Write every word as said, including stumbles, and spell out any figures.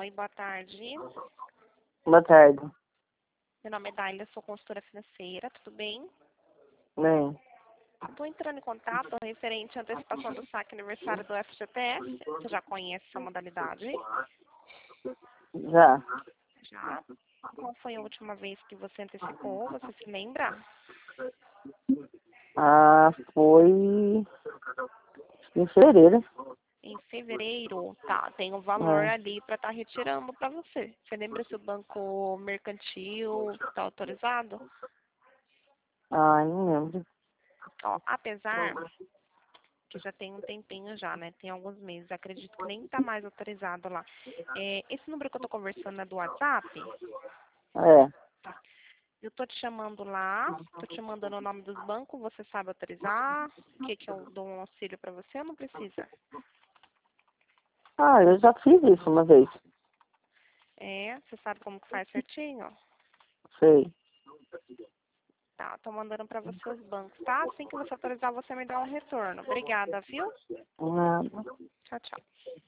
Oi, boa tarde. Boa tarde. Meu nome é Daila, sou consultora financeira, tudo bem? Bem, Estou entrando em contato referente à antecipação do saque aniversário do F G T S. Você já conhece essa modalidade? já. Já. Qual foi a última vez que você antecipou? Você se lembra? Ah, foi em fevereiro. Em fevereiro, tá, tem um valor É. ali para estar retirando para você. Você lembra se o banco mercantil está autorizado? Ah, não lembro. Ó, apesar que já tem um tempinho já, né? Tem alguns meses, acredito que nem está mais autorizado lá. É, esse número que eu estou conversando é do WhatsApp? É. Tá. Eu tô te chamando lá, tô te mandando o nome dos bancos, você sabe autorizar? O que que eu dou um auxílio para você ou não precisa? Ah, eu já fiz isso uma vez. É, você sabe como que faz certinho? Sei. Tá, tô mandando para você os bancos, tá? Assim que você autorizar, você me dá um retorno. Obrigada, viu? Nada. Tchau, tchau.